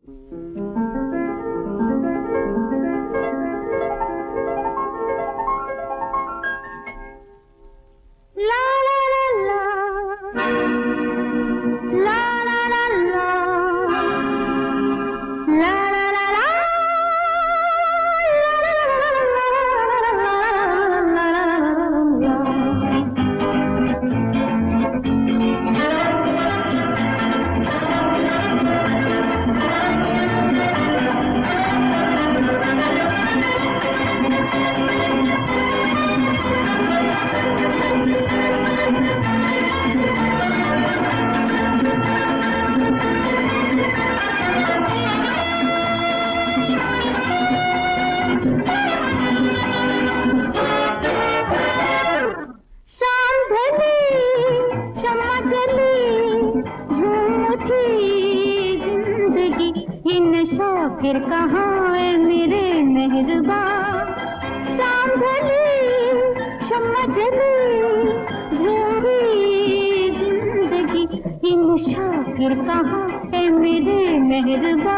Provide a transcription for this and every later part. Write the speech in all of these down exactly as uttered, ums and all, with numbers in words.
फिर कहाँ है मेरे मेहरबा, शाम ढली शम्मा जली झूठी जिंदगी, ये नशा फिर कहाँ है मेरे मेहरबा।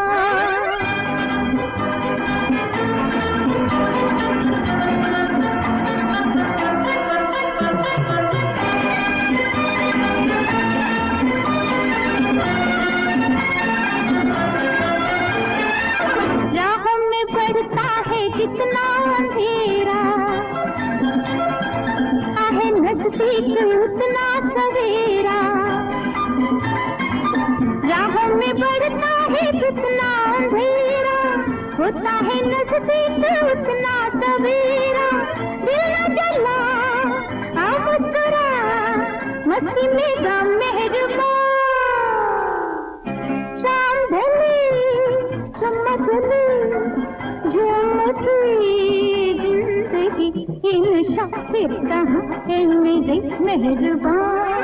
जितना अंधेरा आहे नजदीक उतना सवेरा, राहों में बढ़ता है जितना अंधेरा, होता है नजदीक उतना सवेरा। दिल न जला आ मुस्कुरा मस्ती में गम मेहरबा, शाम ढली शम्मा जली झूठी जिंदगी, ये नशा फिर कहाँ है मेरे मेहरबा।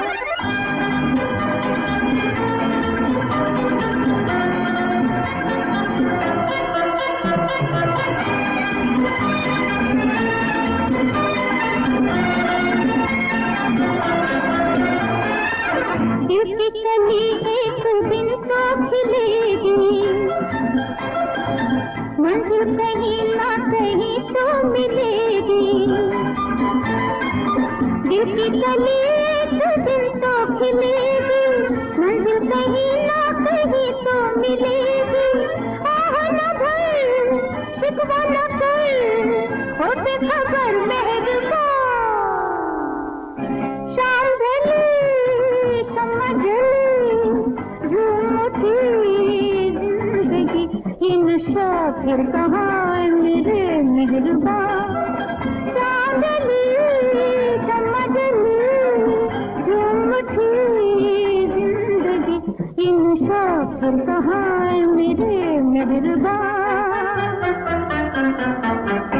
दिल की कली एक दिन तो खिलेगी, मंजिल कहीं ना कहीं तो मिलेगी। दिल की कली एक दिन तो खिलेगी, मंजिल कहीं ना कहीं तो मिलेगी। आह न भर शिकवा न कर होते खबर मेहरबा, शाम ढली शम्मा जली झूठी जिंदगी, ये नशा फिर कहाँ मेरे मेहरबा। शाम ढली शम्मा जली झूठी जिंदगी, ये नशा फिर कहाँ मेरे मेहरबा।